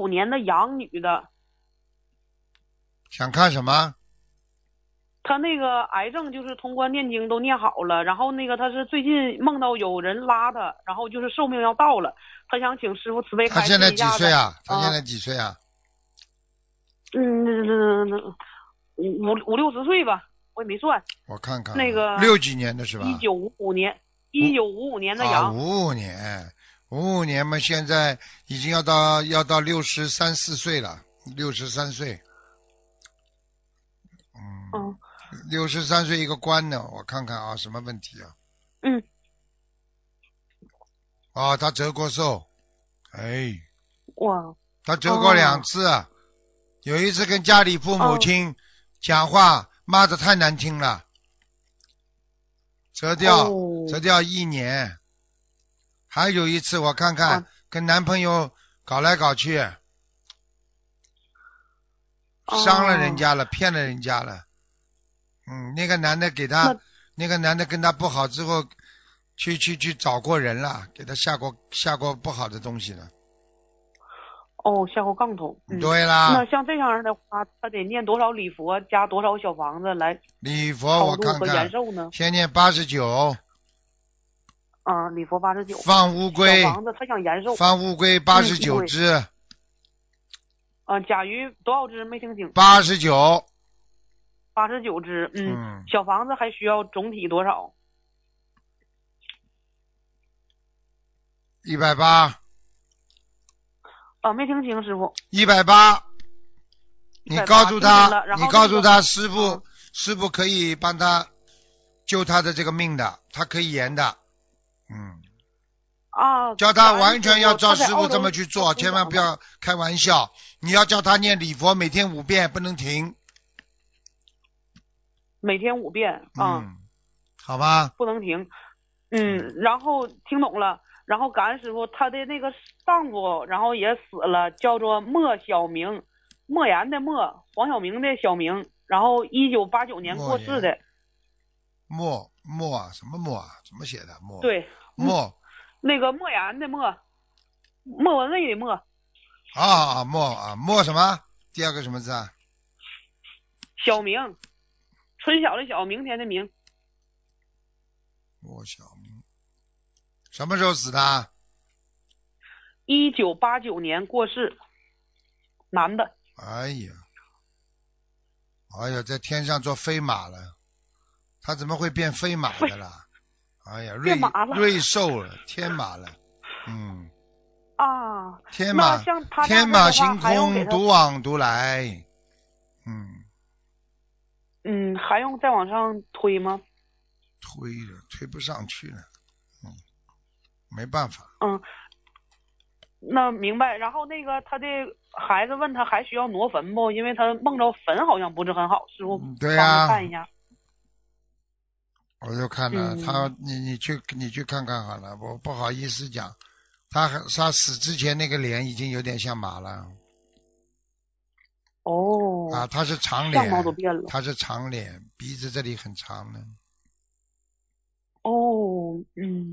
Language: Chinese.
年的羊女的， 想看什么？ 她那个癌症就是通关念经都念好了，然后那个她是最近梦到有人拉她，然后就是寿命要到了，她想请师傅慈悲开他现在示一下子。 几岁啊？他现在几岁啊？ 五六十岁吧，我也没算。 我看看啊， 那个 60几年的是吧 ？1955年的羊。 55年嘛，现在已经要到63、4岁了，63岁。 嗯 63岁一个官呢，我看看啊，什么问题啊？ 嗯。 他折过寿，哎， 哇。 他折过2次，有一次跟家里父母亲讲话骂得太难听了，折掉1年。还有一次我看看，跟男朋友搞来搞去，伤了人家了，骗了人家了。那个男的那个男的跟他不好之后，去找过人了，给他下过不好的东西了。 下过杠头。 对啦。 那像这样的话，他得念多少礼佛，加多少小房子来礼佛我看看， 超度和延寿呢？ 先念89。 礼佛89。 放乌龟。 小房子他想延寿。 放乌龟89只。 甲鱼多少只没听清 ？89。 89只。小房子还需要总体多少 ？180。 没听清师傅。 180。你告诉他，师傅可以帮他救他的这个命的，他可以延的。叫他完全要照师傅这么去做，千万不要开玩笑。你要叫他念礼佛，每天5遍，不能停。 每天5遍。 好吧。 不能停。然后听懂了。然后感恩师傅，他的那个丈夫然后也死了，叫做莫小明，莫言的莫，黄晓明的小明，然后1989年过世的。 莫啊，什么莫啊？怎么写的莫？ 对， 莫。 那个莫言的莫，莫文蔚的莫。 莫什么？第二个什么字啊？ 小明，春晓的晓，明天的明。 莫小明，什么时候死的 ？1989年过世，男的。 哎呀，在天上做飞马了，他怎么会变飞马的啦？哎呀，瑞兽了，天马了。天马行空，独往独来。 还用再往上推吗？ 推不上去了。没办法。 那明白。然后那个他的孩子问他还需要挪坟不？因为他梦着坟好像不是很好，师傅对呀， 看一下。 我就看了他，你去看看好了，我不好意思讲。他死之前那个脸已经有点像马了。他是长脸， 相貌都变了。 他是长脸，鼻子这里很长的。